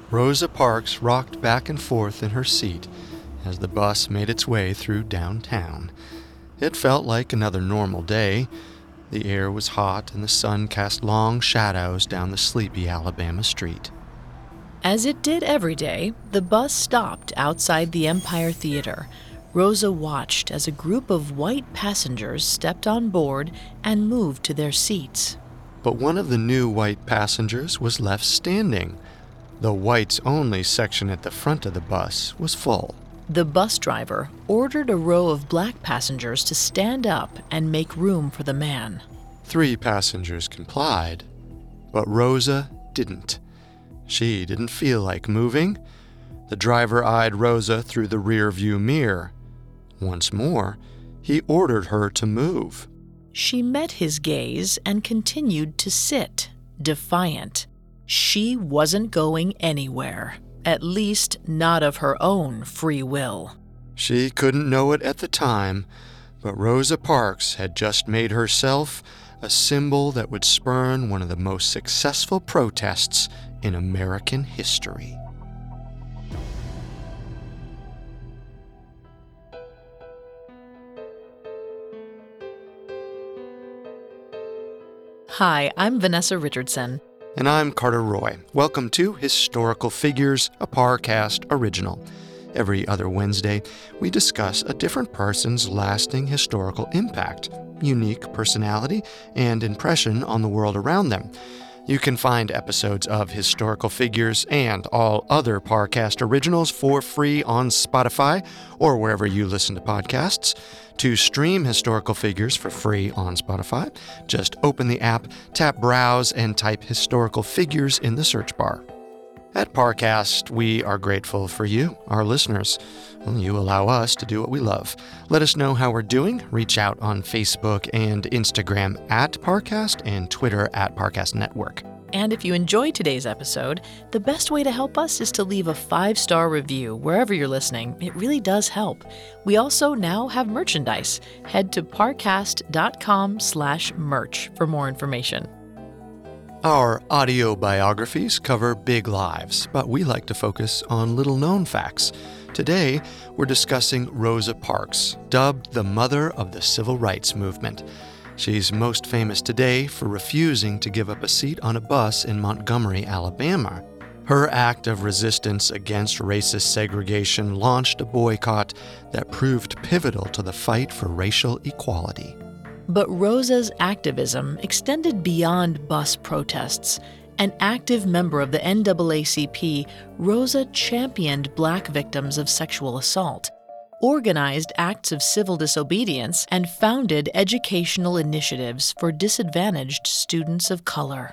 Rosa Parks rocked back and forth in her seat as the bus made its way through downtown. It felt like another normal day. The air was hot and the sun cast long shadows down the sleepy Alabama street. As it did every day, the bus stopped outside the Empire Theater. Rosa watched as a group of white passengers stepped on board and moved to their seats. But one of the new white passengers was left standing. The whites-only section at the front of the bus was full. The bus driver ordered a row of black passengers to stand up and make room for the man. 3 passengers complied, but Rosa didn't. She didn't feel like moving. The driver eyed Rosa through the rear-view mirror. Once more, he ordered her to move. She met his gaze and continued to sit, defiant. She wasn't going anywhere, at least not of her own free will. She couldn't know it at the time, but Rosa Parks had just made herself a symbol that would spurn one of the most successful protests in American history. Hi, I'm Vanessa Richardson. And I'm Carter Roy. Welcome to Historical Figures, a Parcast original. Every other Wednesday, we discuss a different person's lasting historical impact, unique personality, and impression on the world around them. You can find episodes of Historical Figures and all other Parcast originals for free on Spotify or wherever you listen to podcasts. To stream Historical Figures for free on Spotify, just open the app, tap Browse, and type Historical Figures in the search bar. At Parcast, we are grateful for you, our listeners. You allow us to do what we love. Let us know how we're doing. Reach out on Facebook and Instagram at Parcast and Twitter at Parcast Network. And if you enjoyed today's episode, the best way to help us is to leave a 5-star review wherever you're listening. It really does help. We also now have merchandise. Head to parcast.com/merch for more information. Our audio biographies cover big lives, but we like to focus on little-known facts. Today, we're discussing Rosa Parks, dubbed the mother of the Civil Rights Movement. She's most famous today for refusing to give up a seat on a bus in Montgomery, Alabama. Her act of resistance against racist segregation launched a boycott that proved pivotal to the fight for racial equality. But Rosa's activism extended beyond bus protests. An active member of the NAACP, Rosa championed black victims of sexual assault, organized acts of civil disobedience, and founded educational initiatives for disadvantaged students of color.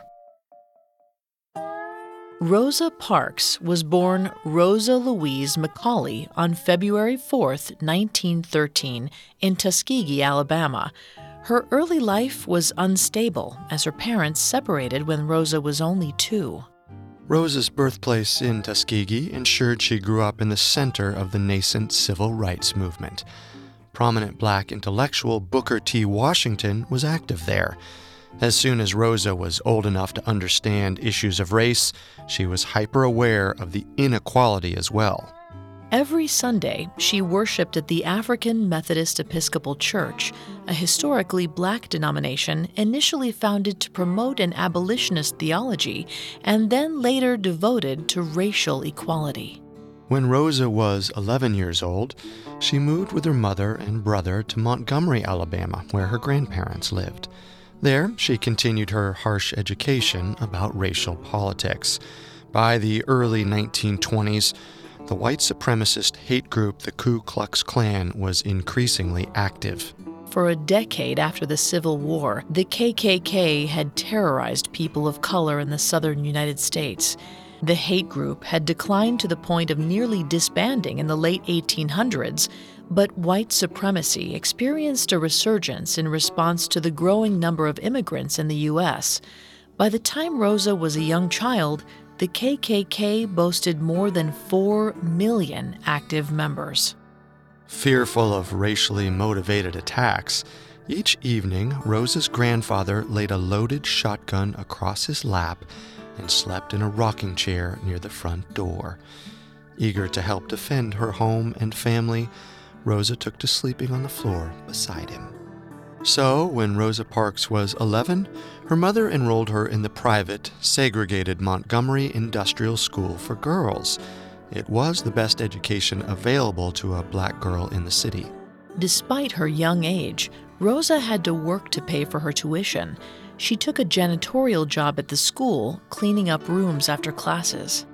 Rosa Parks was born Rosa Louise McCauley on February 4, 1913, in Tuskegee, Alabama. Her early life was unstable as her parents separated when Rosa was only 2. Rosa's birthplace in Tuskegee ensured she grew up in the center of the nascent civil rights movement. Prominent black intellectual Booker T. Washington was active there. As soon as Rosa was old enough to understand issues of race, she was hyper-aware of the inequality as well. Every Sunday, she worshiped at the African Methodist Episcopal Church, a historically black denomination initially founded to promote an abolitionist theology and then later devoted to racial equality. When Rosa was 11 years old, she moved with her mother and brother to Montgomery, Alabama, where her grandparents lived. There, she continued her harsh education about racial politics. By the early 1920s, the white supremacist hate group the Ku Klux Klan was increasingly active. For a decade after the Civil War, the KKK had terrorized people of color in the southern United States. The hate group had declined to the point of nearly disbanding in the late 1800s, but white supremacy experienced a resurgence in response to the growing number of immigrants in the U.S. By the time Rosa was a young child, the KKK boasted more than 4 million active members. Fearful of racially motivated attacks, each evening Rosa's grandfather laid a loaded shotgun across his lap and slept in a rocking chair near the front door. Eager to help defend her home and family, Rosa took to sleeping on the floor beside him. So, when Rosa Parks was 11, her mother enrolled her in the private, segregated Montgomery Industrial School for Girls. It was the best education available to a black girl in the city. Despite her young age, Rosa had to work to pay for her tuition. She took a janitorial job at the school, cleaning up rooms after classes.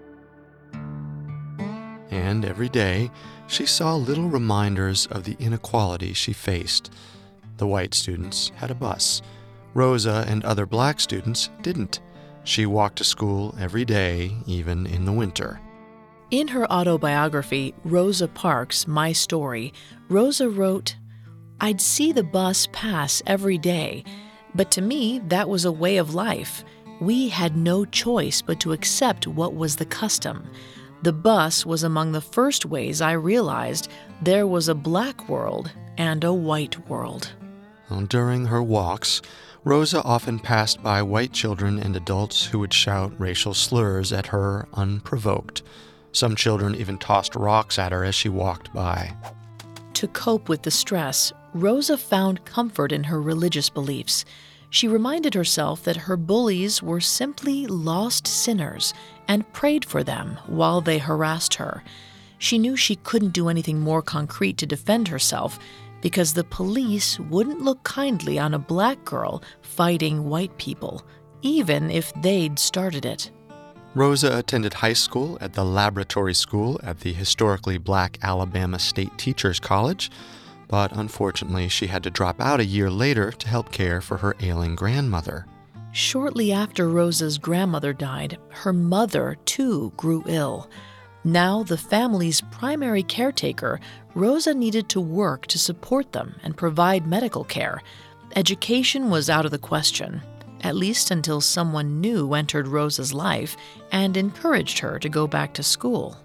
And every day, she saw little reminders of the inequality she faced. The white students had a bus. Rosa and other black students didn't. She walked to school every day, even in the winter. In her autobiography, Rosa Parks, My Story, Rosa wrote, "I'd see the bus pass every day, but to me that was a way of life. We had no choice but to accept what was the custom. The bus was among the first ways I realized there was a black world and a white world." During her walks, Rosa often passed by white children and adults who would shout racial slurs at her unprovoked. Some children even tossed rocks at her as she walked by. To cope with the stress, Rosa found comfort in her religious beliefs. She reminded herself that her bullies were simply lost sinners and prayed for them while they harassed her. She knew she couldn't do anything more concrete to defend herself because the police wouldn't look kindly on a black girl fighting white people, even if they'd started it. Rosa attended high school at the Laboratory School at the historically black Alabama State Teachers College, but unfortunately she had to drop out a year later to help care for her ailing grandmother. Shortly after Rosa's grandmother died, her mother, too, grew ill. Now the family's primary caretaker, Rosa needed to work to support them and provide medical care. Education was out of the question, at least until someone new entered Rosa's life and encouraged her to go back to school.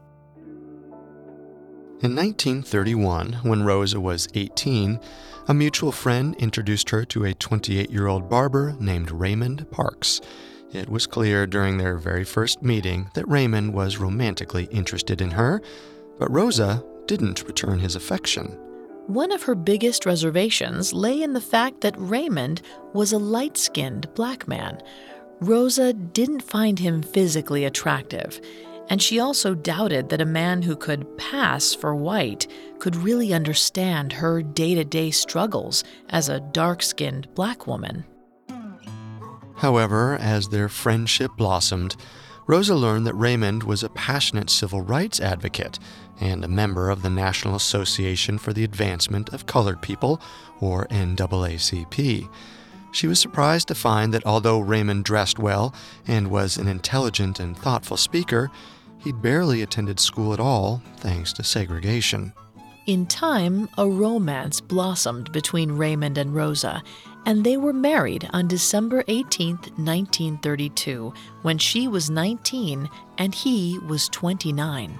In 1931, when Rosa was 18, a mutual friend introduced her to a 28-year-old barber named Raymond Parks. It was clear during their very first meeting that Raymond was romantically interested in her, but Rosa didn't return his affection. One of her biggest reservations lay in the fact that Raymond was a light-skinned black man. Rosa didn't find him physically attractive, and she also doubted that a man who could pass for white could really understand her day-to-day struggles as a dark-skinned black woman. However, as their friendship blossomed, Rosa learned that Raymond was a passionate civil rights advocate and a member of the National Association for the Advancement of Colored People, or NAACP. She was surprised to find that although Raymond dressed well and was an intelligent and thoughtful speaker, he'd barely attended school at all, thanks to segregation. In time, a romance blossomed between Raymond and Rosa, and they were married on December 18, 1932, when she was 19 and he was 29.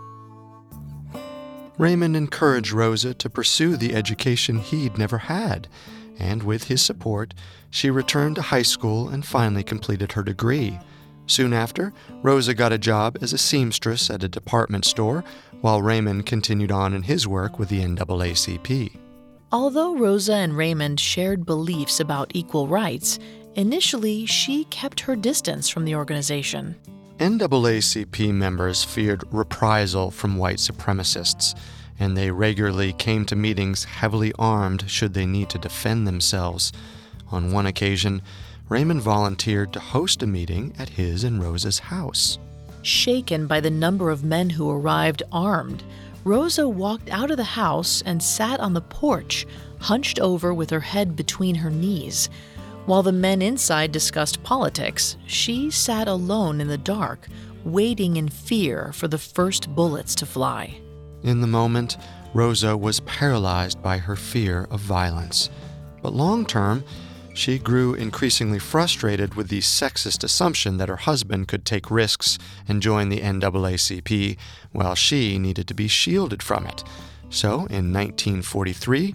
Raymond encouraged Rosa to pursue the education he'd never had, and with his support, she returned to high school and finally completed her degree. Soon after, Rosa got a job as a seamstress at a department store, while Raymond continued on in his work with the NAACP. Although Rosa and Raymond shared beliefs about equal rights, initially she kept her distance from the organization. NAACP members feared reprisal from white supremacists, and they regularly came to meetings heavily armed should they need to defend themselves. On one occasion, Raymond volunteered to host a meeting at his and Rosa's house. Shaken by the number of men who arrived armed, Rosa walked out of the house and sat on the porch, hunched over with her head between her knees. While the men inside discussed politics, she sat alone in the dark, waiting in fear for the first bullets to fly. In the moment, Rosa was paralyzed by her fear of violence. But long-term, she grew increasingly frustrated with the sexist assumption that her husband could take risks and join the NAACP while she needed to be shielded from it. So, in 1943,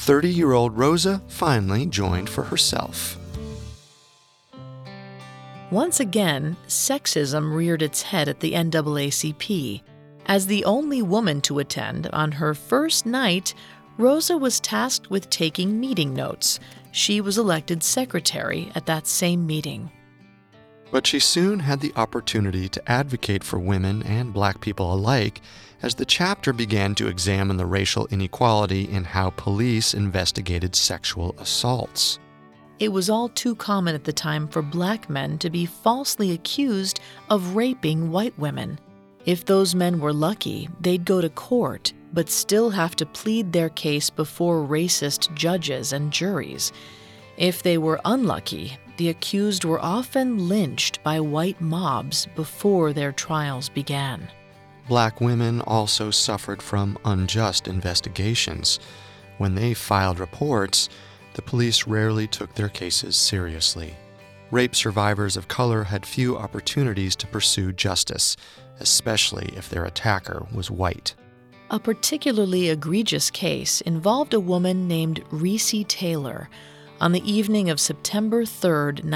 30-year-old Rosa finally joined for herself. Once again, sexism reared its head at the NAACP. As the only woman to attend, on her first night, Rosa was tasked with taking meeting notes. She was elected secretary at that same meeting. But she soon had the opportunity to advocate for women and Black people alike as the chapter began to examine the racial inequality in how police investigated sexual assaults. It was all too common at the time for Black men to be falsely accused of raping white women. If those men were lucky, they'd go to court, but still have to plead their case before racist judges and juries. If they were unlucky, the accused were often lynched by white mobs before their trials began. Black women also suffered from unjust investigations. When they filed reports, the police rarely took their cases seriously. Rape survivors of color had few opportunities to pursue justice, especially if their attacker was white. A particularly egregious case involved a woman named Recy Taylor. On the evening of September 3,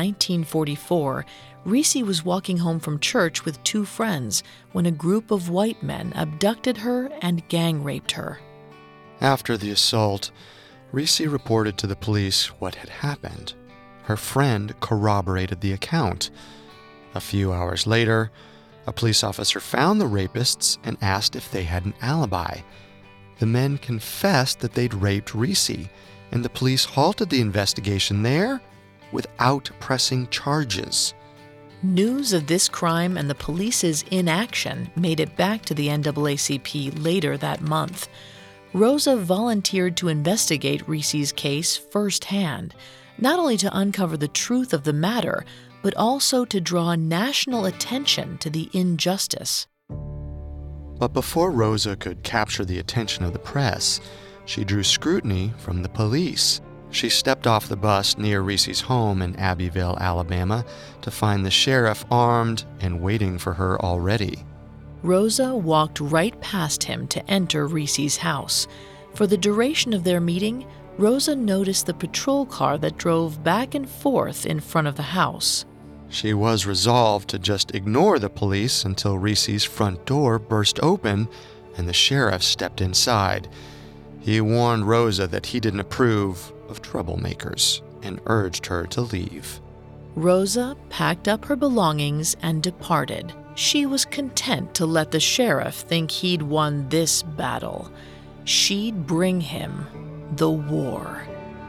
1944, Recy was walking home from church with two friends when a group of white men abducted her and gang-raped her. After the assault, Recy reported to the police what had happened. Her friend corroborated the account. A few hours later, a police officer found the rapists and asked if they had an alibi. The men confessed that they'd raped Recy, and the police halted the investigation there without pressing charges. News of this crime and the police's inaction made it back to the NAACP later that month. Rosa volunteered to investigate Recy's case firsthand, not only to uncover the truth of the matter, but also to draw national attention to the injustice. But before Rosa could capture the attention of the press, she drew scrutiny from the police. She stepped off the bus near Recy's home in Abbeville, Alabama, to find the sheriff armed and waiting for her already. Rosa walked right past him to enter Recy's house. For the duration of their meeting, Rosa noticed the patrol car that drove back and forth in front of the house. She was resolved to just ignore the police until Recy's front door burst open and the sheriff stepped inside. He warned Rosa that he didn't approve of troublemakers and urged her to leave. Rosa packed up her belongings and departed. She was content to let the sheriff think he'd won this battle. She'd bring him the war.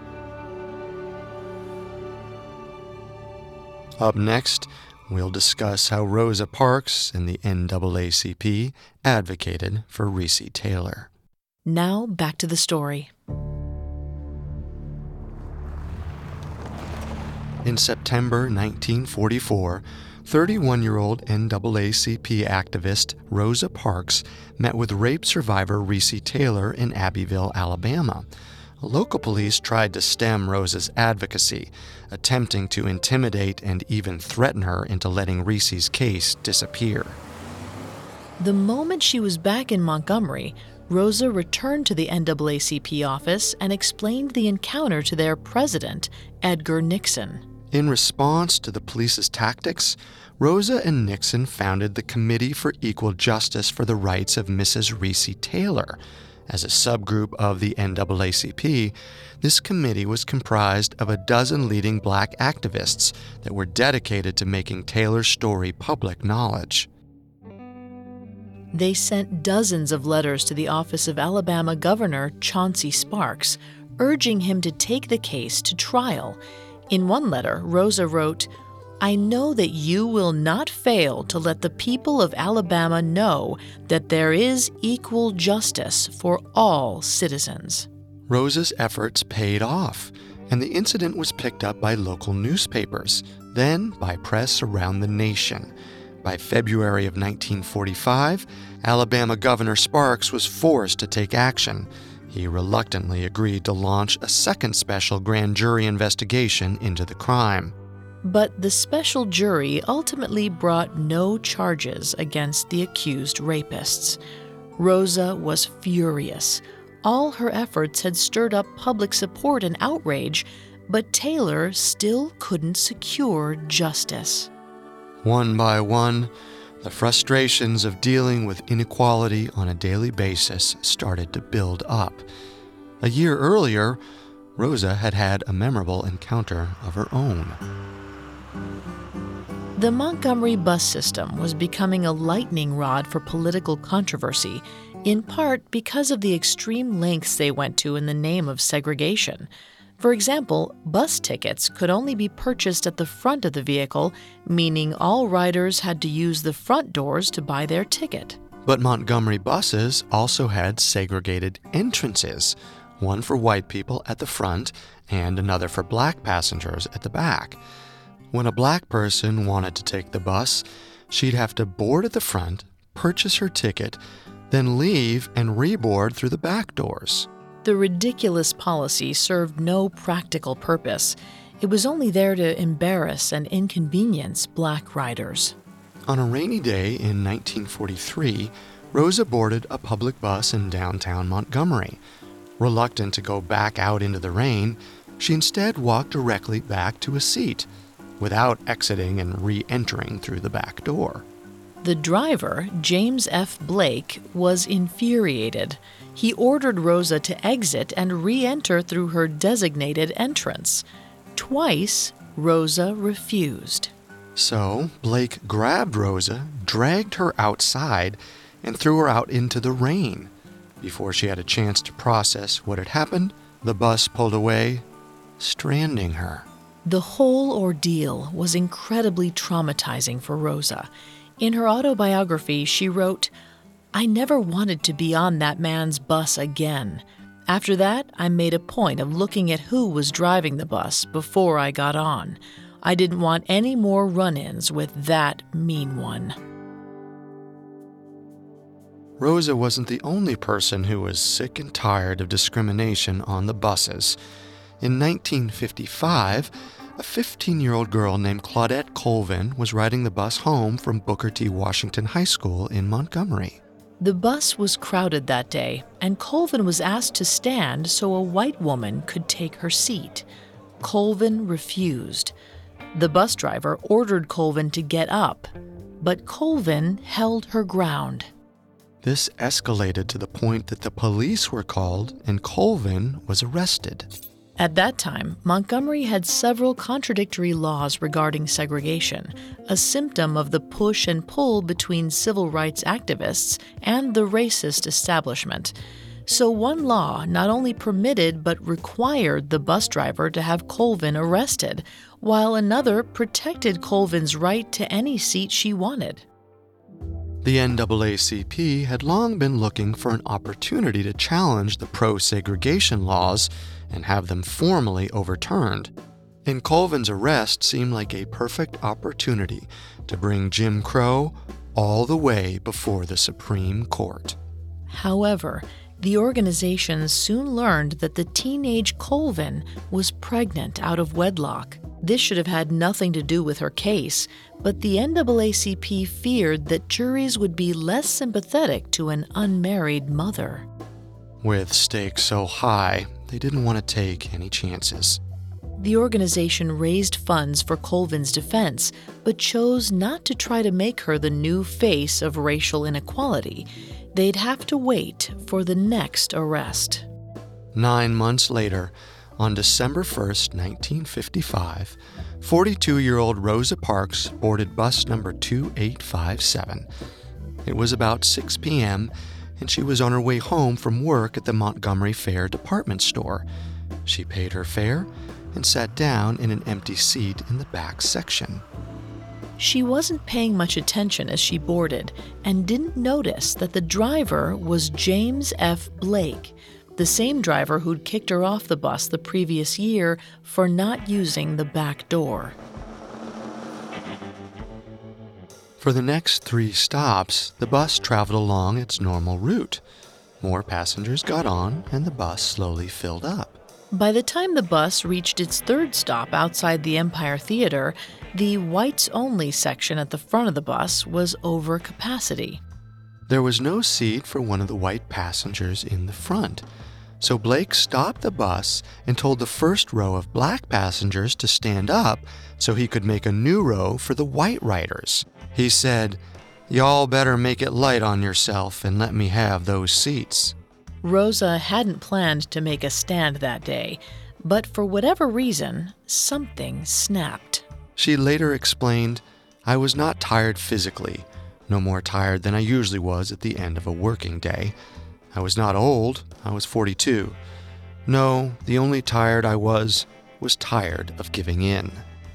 Up next, we'll discuss how Rosa Parks and the NAACP advocated for Recy Taylor. Now back to the story. In September 1944, 31-year-old NAACP activist Rosa Parks met with rape survivor Recy Taylor in Abbeville, Alabama. Local police tried to stem Rosa's advocacy, attempting to intimidate and even threaten her into letting Recy's case disappear. The moment she was back in Montgomery, Rosa returned to the NAACP office and explained the encounter to their president, Edgar Nixon. In response to the police's tactics, Rosa and Nixon founded the Committee for Equal Justice for the Rights of Mrs. Recy Taylor. As a subgroup of the NAACP, this committee was comprised of a dozen leading black activists that were dedicated to making Taylor's story public knowledge. They sent dozens of letters to the office of Alabama Governor Chauncey Sparks, urging him to take the case to trial. In one letter, Rosa wrote, "I know that you will not fail to let the people of Alabama know that there is equal justice for all citizens." Rosa's efforts paid off, and the incident was picked up by local newspapers, then by press around the nation. By February of 1945, Alabama Governor Sparks was forced to take action. He reluctantly agreed to launch a second special grand jury investigation into the crime. But the special jury ultimately brought no charges against the accused rapists. Rosa was furious. All her efforts had stirred up public support and outrage, but Taylor still couldn't secure justice. One by one, the frustrations of dealing with inequality on a daily basis started to build up. A year earlier, Rosa had had a memorable encounter of her own. The Montgomery bus system was becoming a lightning rod for political controversy, in part because of the extreme lengths they went to in the name of segregation. For example, bus tickets could only be purchased at the front of the vehicle, meaning all riders had to use the front doors to buy their ticket. But Montgomery buses also had segregated entrances, one for white people at the front and another for black passengers at the back. When a black person wanted to take the bus, she'd have to board at the front, purchase her ticket, then leave and reboard through the back doors. The ridiculous policy served no practical purpose. It was only there to embarrass and inconvenience black riders. On a rainy day in 1943, Rosa boarded a public bus in downtown Montgomery. Reluctant to go back out into the rain, she instead walked directly back to a seat, without exiting and re-entering through the back door. The driver, James F. Blake, was infuriated. He ordered Rosa to exit and re-enter through her designated entrance. Twice, Rosa refused. So, Blake grabbed Rosa, dragged her outside, and threw her out into the rain. Before she had a chance to process what had happened, the bus pulled away, stranding her. The whole ordeal was incredibly traumatizing for Rosa. In her autobiography, she wrote, "I never wanted to be on that man's bus again. After that, I made a point of looking at who was driving the bus before I got on. I didn't want any more run-ins with that mean one." Rosa wasn't the only person who was sick and tired of discrimination on the buses. In 1955, a 15-year-old girl named Claudette Colvin was riding the bus home from Booker T. Washington High School in Montgomery. The bus was crowded that day, and Colvin was asked to stand so a white woman could take her seat. Colvin refused. The bus driver ordered Colvin to get up, but Colvin held her ground. This escalated to the point that the police were called and Colvin was arrested. At that time, Montgomery had several contradictory laws regarding segregation, a symptom of the push and pull between civil rights activists and the racist establishment. So one law not only permitted but required the bus driver to have Colvin arrested, while another protected Colvin's right to any seat she wanted. The NAACP had long been looking for an opportunity to challenge the pro-segregation laws and have them formally overturned. And Colvin's arrest seemed like a perfect opportunity to bring Jim Crow all the way before the Supreme Court. However, the organization soon learned that the teenage Colvin was pregnant out of wedlock. This should have had nothing to do with her case, but the NAACP feared that juries would be less sympathetic to an unmarried mother. With stakes so high, they didn't want to take any chances. The organization raised funds for Colvin's defense, but chose not to try to make her the new face of racial inequality. They'd have to wait for the next arrest. 9 months later, on December 1st, 1955, 42-year-old Rosa Parks boarded bus number 2857. It was about 6 p.m., and she was on her way home from work at the Montgomery Fair department store. She paid her fare and sat down in an empty seat in the back section. She wasn't paying much attention as she boarded and didn't notice that the driver was James F. Blake, the same driver who'd kicked her off the bus the previous year for not using the back door. For the next 3 stops, the bus traveled along its normal route. More passengers got on, and the bus slowly filled up. By the time the bus reached its 3rd stop outside the Empire Theater, the whites-only section at the front of the bus was over capacity. There was no seat for one of the white passengers in the front. So Blake stopped the bus and told the first row of black passengers to stand up so he could make a new row for the white riders. He said, "Y'all better make it light on yourself and let me have those seats." Rosa hadn't planned to make a stand that day, but for whatever reason, something snapped. She later explained, "I was not tired physically, no more tired than I usually was at the end of a working day. I was not old, I was 42. No, the only tired I was tired of giving in."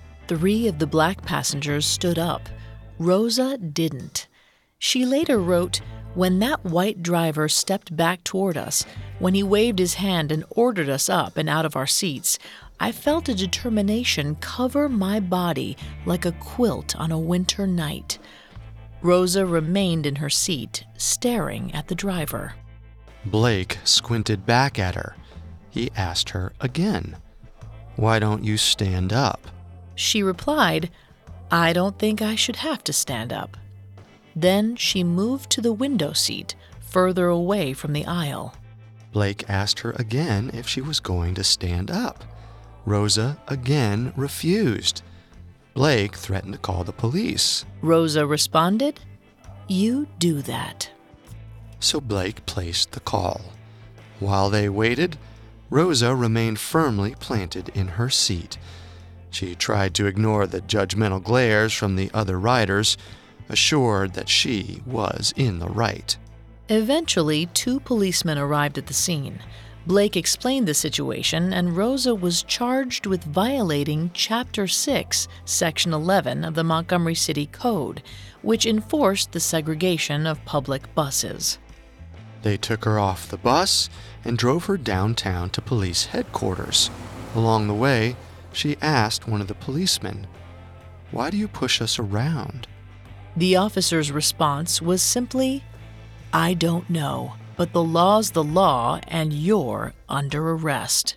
3 of the black passengers stood up. Rosa didn't. She later wrote, "When that white driver stepped back toward us, when he waved his hand and ordered us up and out of our seats, I felt a determination cover my body like a quilt on a winter night." Rosa remained in her seat, staring at the driver. Blake squinted back at her. He asked her again, "Why don't you stand up?" She replied, "I don't think I should have to stand up." Then she moved to the window seat, further away from the aisle. Blake asked her again if she was going to stand up. Rosa again refused. Blake threatened to call the police. Rosa responded, "You do that." So Blake placed the call. While they waited, Rosa remained firmly planted in her seat. She tried to ignore the judgmental glares from the other riders, assured that she was in the right. Eventually, 2 policemen arrived at the scene. Blake explained the situation, and Rosa was charged with violating Chapter 6, Section 11 of the Montgomery City Code, which enforced the segregation of public buses. They took her off the bus and drove her downtown to police headquarters. Along the way, she asked one of the policemen, "Why do you push us around?" The officer's response was simply, "I don't know, but the law's the law and you're under arrest."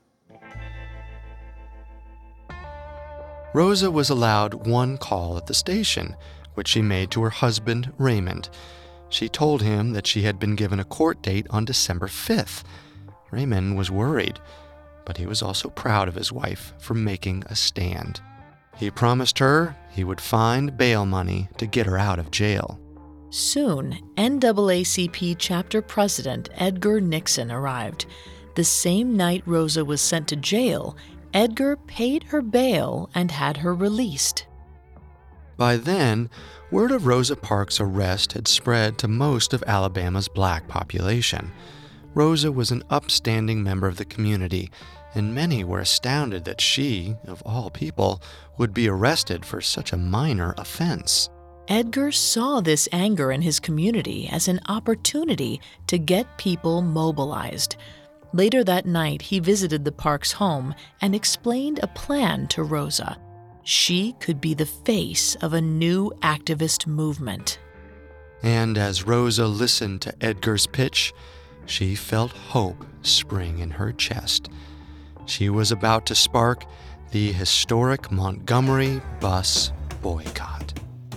Rosa was allowed one call at the station, which she made to her husband, Raymond. She told him that she had been given a court date on December 5th. Raymond was worried, but he was also proud of his wife for making a stand. He promised her he would find bail money to get her out of jail. Soon, NAACP chapter president Edgar Nixon arrived. The same night Rosa was sent to jail, Edgar paid her bail and had her released. By then, word of Rosa Parks' arrest had spread to most of Alabama's black population. Rosa was an upstanding member of the community, and many were astounded that she, of all people, would be arrested for such a minor offense. Edgar saw this anger in his community as an opportunity to get people mobilized. Later that night, he visited the Parks' home and explained a plan to Rosa. She could be the face of a new activist movement. And as Rosa listened to Edgar's pitch, she felt hope spring in her chest. She was about to spark the historic Montgomery bus boycott.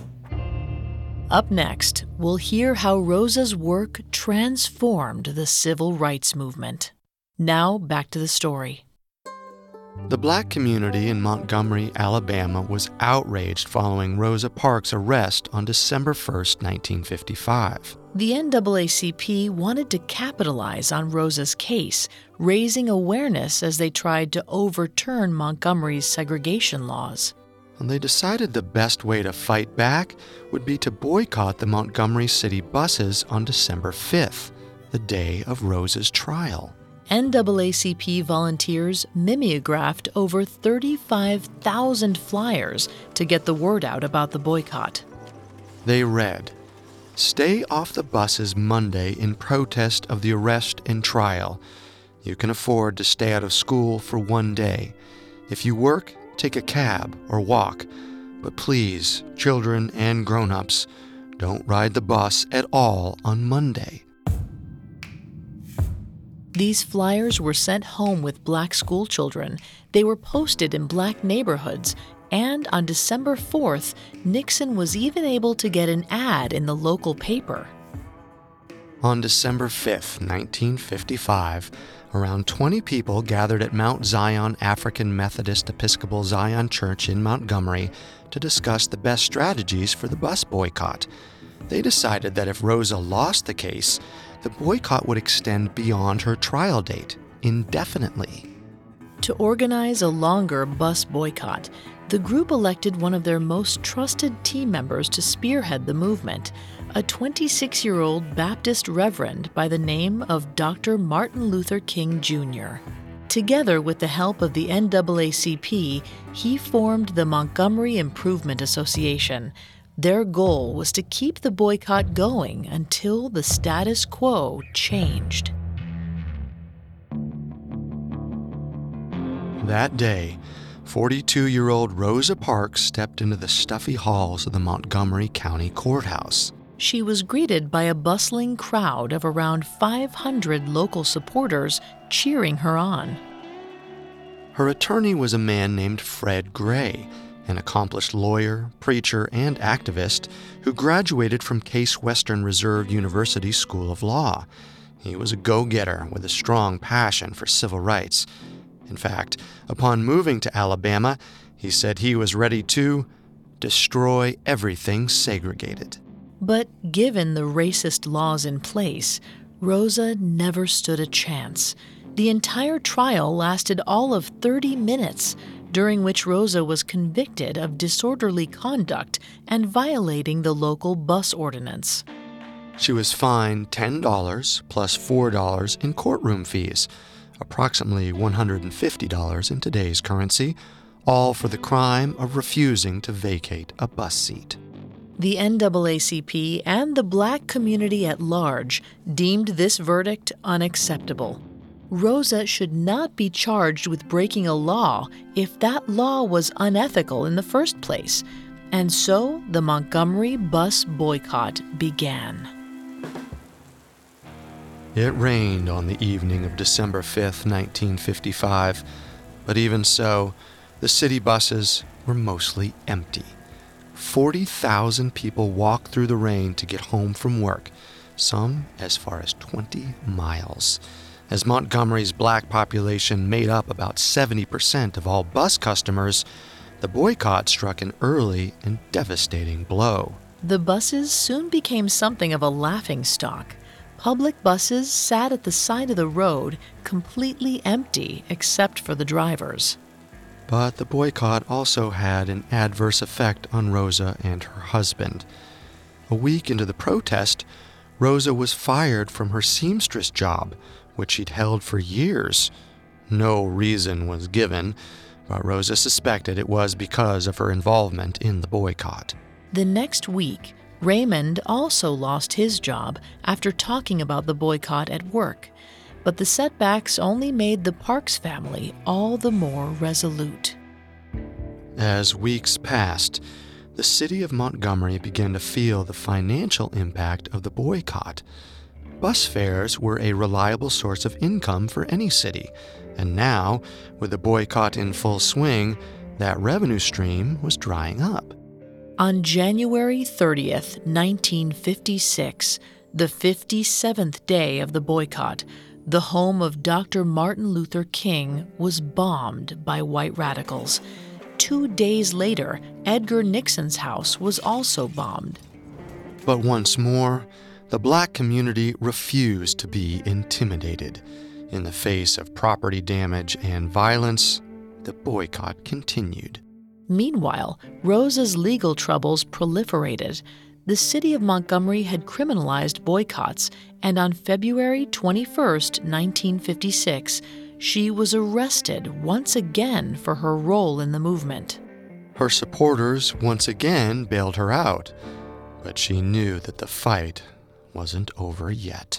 Up next, we'll hear how Rosa's work transformed the civil rights movement. Now, back to the story. The black community in Montgomery, Alabama was outraged following Rosa Parks' arrest on December 1st, 1955. The NAACP wanted to capitalize on Rosa's case, raising awareness as they tried to overturn Montgomery's segregation laws. And they decided the best way to fight back would be to boycott the Montgomery City buses on December 5th, the day of Rosa's trial. NAACP volunteers mimeographed over 35,000 flyers to get the word out about the boycott. They read, "Stay off the buses Monday in protest of the arrest and trial. You can afford to stay out of school for one day. If you work, take a cab or walk. But please, children and grown-ups, don't ride the bus at all on Monday." These flyers were sent home with black school children. They were posted in black neighborhoods, and on December 4th, Nixon was even able to get an ad in the local paper. On December 5, 1955, around 20 people gathered at Mount Zion African Methodist Episcopal Zion Church in Montgomery to discuss the best strategies for the bus boycott. They decided that if Rosa lost the case, the boycott would extend beyond her trial date, indefinitely. To organize a longer bus boycott, the group elected one of their most trusted team members to spearhead the movement, a 26-year-old Baptist reverend by the name of Dr. Martin Luther King Jr. Together with the help of the NAACP, he formed the Montgomery Improvement Association. Their goal was to keep the boycott going until the status quo changed. That day, 42-year-old Rosa Parks stepped into the stuffy halls of the Montgomery County Courthouse. She was greeted by a bustling crowd of around 500 local supporters cheering her on. Her attorney was a man named Fred Gray, an accomplished lawyer, preacher, and activist who graduated from Case Western Reserve University School of Law. He was a go-getter with a strong passion for civil rights. In fact, upon moving to Alabama, he said he was ready to destroy everything segregated. But given the racist laws in place, Rosa never stood a chance. The entire trial lasted all of 30 minutes, during which Rosa was convicted of disorderly conduct and violating the local bus ordinance. She was fined $10 plus $4 in courtroom fees, approximately $150 in today's currency, all for the crime of refusing to vacate a bus seat. The NAACP and the black community at large deemed this verdict unacceptable. Rosa should not be charged with breaking a law if that law was unethical in the first place, and so the Montgomery bus boycott began. It rained on the evening of December 5, 1955, but even so, the city buses were mostly empty. 40,000 people walked through the rain to get home from work, some as far as 20 miles. As Montgomery's black population made up about 70% of all bus customers, the boycott struck an early and devastating blow. The buses soon became something of a laughingstock. Public buses sat at the side of the road, completely empty except for the drivers. But the boycott also had an adverse effect on Rosa and her husband. A week into the protest, Rosa was fired from her seamstress job, which she'd held for years. No reason was given, but Rosa suspected it was because of her involvement in the boycott. The next week, Raymond also lost his job after talking about the boycott at work. But the setbacks only made the Parks family all the more resolute. As weeks passed, the city of Montgomery began to feel the financial impact of the boycott. Bus fares were a reliable source of income for any city, and now, with the boycott in full swing, that revenue stream was drying up. On January 30th, 1956, the 57th day of the boycott, the home of Dr. Martin Luther King was bombed by white radicals. 2 days later, Edgar Nixon's house was also bombed. But once more, the black community refused to be intimidated. In the face of property damage and violence, the boycott continued. Meanwhile, Rosa's legal troubles proliferated. The city of Montgomery had criminalized boycotts, and on February 21, 1956, she was arrested once again for her role in the movement. Her supporters once again bailed her out, but she knew that the fight wasn't over yet.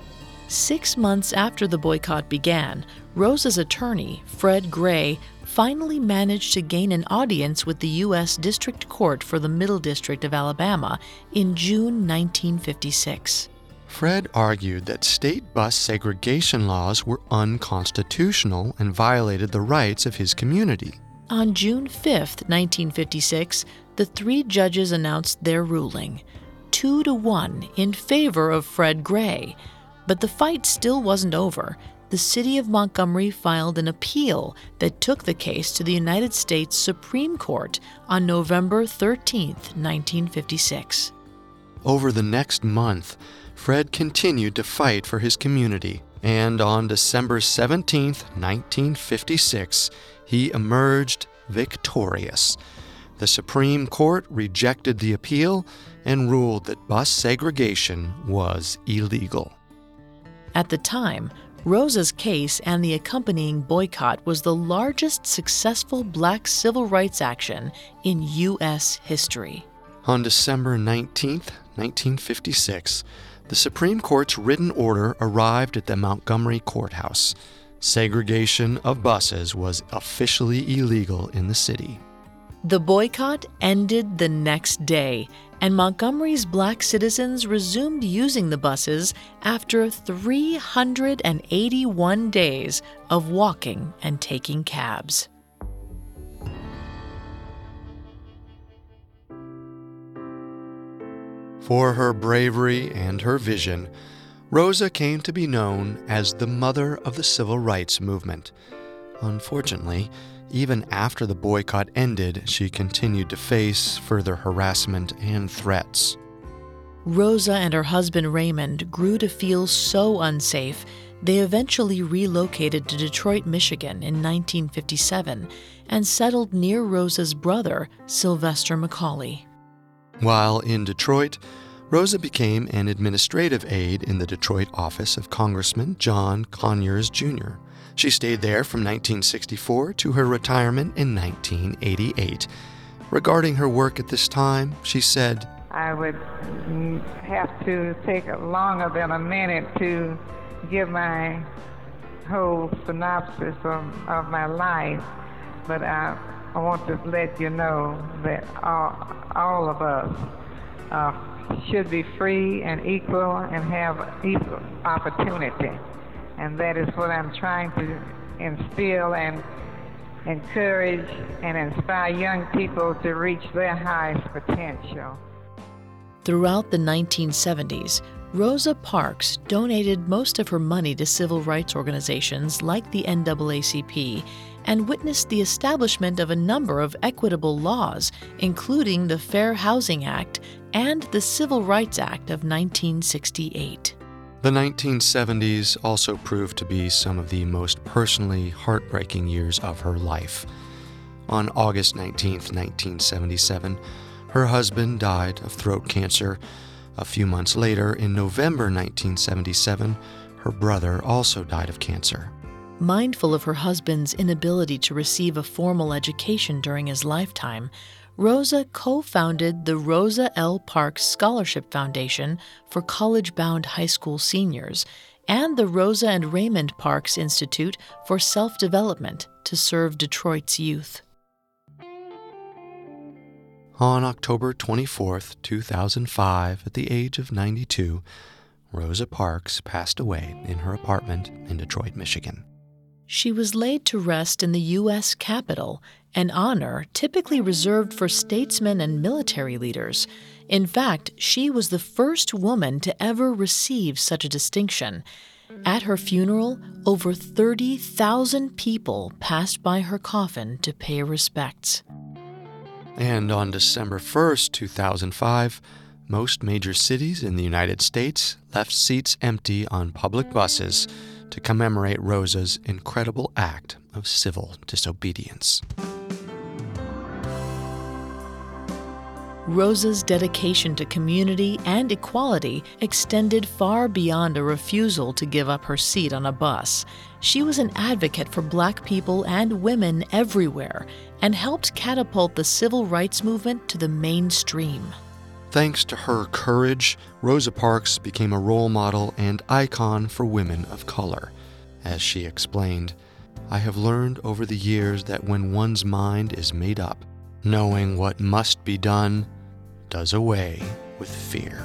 6 months after the boycott began, Rosa's attorney, Fred Gray, finally managed to gain an audience with the U.S. District Court for the Middle District of Alabama in June 1956. Fred argued that state bus segregation laws were unconstitutional and violated the rights of his community. On June 5, 1956, the 3 judges announced their ruling. 2-1 in favor of Fred Gray. But the fight still wasn't over. The city of Montgomery filed an appeal that took the case to the United States Supreme Court on November 13, 1956. Over the next month, Fred continued to fight for his community, and on December 17, 1956, he emerged victorious. The Supreme Court rejected the appeal and ruled that bus segregation was illegal. At the time, Rosa's case and the accompanying boycott was the largest successful black civil rights action in U.S. history. On December 19, 1956, the Supreme Court's written order arrived at the Montgomery Courthouse. Segregation of buses was officially illegal in the city. The boycott ended the next day, and Montgomery's black citizens resumed using the buses after 381 days of walking and taking cabs. For her bravery and her vision, Rosa came to be known as the mother of the civil rights movement. Unfortunately, even after the boycott ended, she continued to face further harassment and threats. Rosa and her husband Raymond grew to feel so unsafe, they eventually relocated to Detroit, Michigan in 1957 and settled near Rosa's brother, Sylvester Macaulay. While in Detroit, Rosa became an administrative aide in the Detroit office of Congressman John Conyers, Jr. She stayed there from 1964 to her retirement in 1988. Regarding her work at this time, she said, I would have to take longer than a minute to give my whole synopsis of my life, but I want to let you know that all of us should be free and equal and have equal opportunity. And that is what I'm trying to instill and encourage and inspire young people to reach their highest potential. Throughout the 1970s, Rosa Parks donated most of her money to civil rights organizations like the NAACP and witnessed the establishment of a number of equitable laws, including the Fair Housing Act and the Civil Rights Act of 1968. The 1970s also proved to be some of the most personally heartbreaking years of her life. On August 19, 1977, her husband died of throat cancer. A few months later, in November 1977, her brother also died of cancer. Mindful of her husband's inability to receive a formal education during his lifetime, Rosa co-founded the Rosa L. Parks Scholarship Foundation for college-bound high school seniors and the Rosa and Raymond Parks Institute for Self-Development to serve Detroit's youth. On October 24, 2005, at the age of 92, Rosa Parks passed away in her apartment in Detroit, Michigan. She was laid to rest in the U.S. Capitol, an honor typically reserved for statesmen and military leaders. In fact, she was the first woman to ever receive such a distinction. At her funeral, over 30,000 people passed by her coffin to pay respects. And on December 1st, 2005, most major cities in the United States left seats empty on public buses to commemorate Rosa's incredible act of civil disobedience. Rosa's dedication to community and equality extended far beyond a refusal to give up her seat on a bus. She was an advocate for Black people and women everywhere and helped catapult the civil rights movement to the mainstream. Thanks to her courage, Rosa Parks became a role model and icon for women of color. As she explained, I have learned over the years that when one's mind is made up, knowing what must be done does away with fear.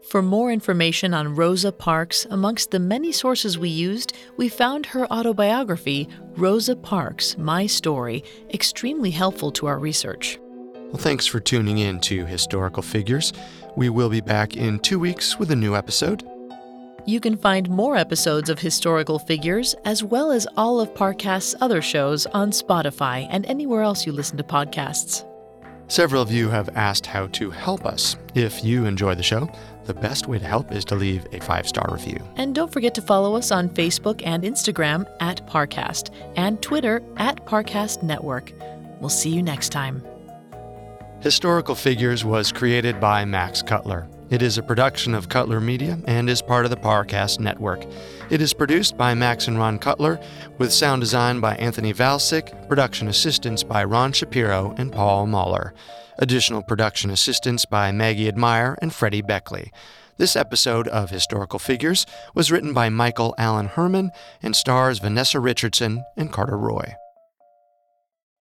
For more information on Rosa Parks, amongst the many sources we used, we found her autobiography, Rosa Parks, My Story, extremely helpful to our research. Well, thanks for tuning in to Historical Figures. We will be back in 2 weeks with a new episode. You can find more episodes of Historical Figures, as well as all of Parcast's other shows on Spotify and anywhere else you listen to podcasts. Several of you have asked how to help us. If you enjoy the show, the best way to help is to leave a 5-star review. And don't forget to follow us on Facebook and Instagram at Parcast and Twitter at Parcast Network. We'll see you next time. Historical Figures was created by Max Cutler. It is a production of Cutler Media and is part of the Parcast Network. It is produced by Max and Ron Cutler, with sound design by Anthony Valsic, production assistance by Ron Shapiro and Paul Mahler. Additional production assistance by Maggie Admire and Freddie Beckley. This episode of Historical Figures was written by Michael Allen Herman and stars Vanessa Richardson and Carter Roy.